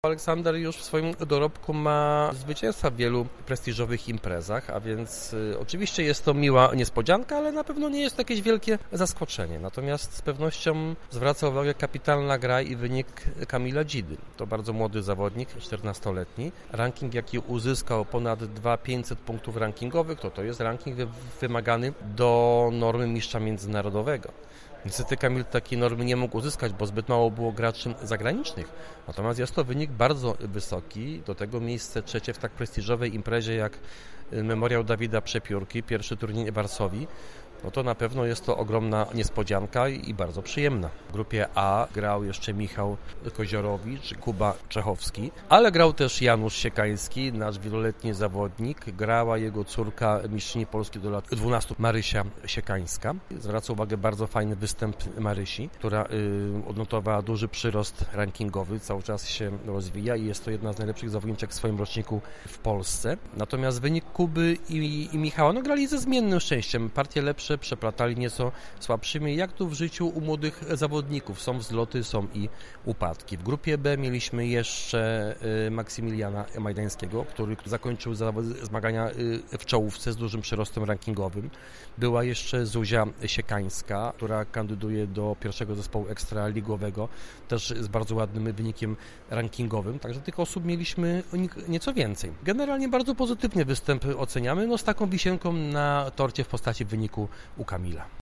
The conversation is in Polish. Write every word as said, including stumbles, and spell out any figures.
Aleksander już w swoim dorobku ma zwycięstwa w wielu prestiżowych imprezach, a więc y, oczywiście jest to miła niespodzianka, ale na pewno nie jest to jakieś wielkie zaskoczenie. Natomiast z pewnością zwraca uwagę kapitalna gra i wynik Kamila Dzidy. To bardzo młody zawodnik, czternastoletni. Ranking, jaki uzyskał, ponad dwa tysiące pięćset punktów rankingowych, to to jest ranking wy- wymagany do normy mistrza międzynarodowego. Niestety Kamil takiej normy nie mógł uzyskać, bo zbyt mało było graczy zagranicznych. Natomiast jest to wynik bardzo wysoki, do tego miejsce trzecie w tak prestiżowej imprezie jak Memoriał Dawida Przepiórki, pierwszy turniej w Warszawie. No to na pewno jest to ogromna niespodzianka i bardzo przyjemna. W grupie A grał jeszcze Michał Koziorowicz, Kuba Czechowski, ale grał też Janusz Siekański, nasz wieloletni zawodnik. Grała jego córka, mistrzyni Polski do lat dwunastu, Marysia Siekańska. Zwraca uwagę bardzo fajny występ Marysi, która y, odnotowała duży przyrost rankingowy, cały czas się rozwija i jest to jedna z najlepszych zawodniczek w swoim roczniku w Polsce. Natomiast wynik Kuby i, i Michała, no grali ze zmiennym szczęściem. Partie lepsze przeplatali nieco słabszymi, jak tu w życiu u młodych zawodników. Są wzloty, są i upadki. W grupie B mieliśmy jeszcze Maksymiliana Majdańskiego, który zakończył zmagania w czołówce z dużym przyrostem rankingowym. Była jeszcze Zuzia Siekańska, która kandyduje do pierwszego zespołu ekstraligowego, też z bardzo ładnym wynikiem rankingowym, także tych osób mieliśmy nieco więcej. Generalnie bardzo pozytywnie występ oceniamy, no z taką wisienką na torcie w postaci wyniku u Kamila.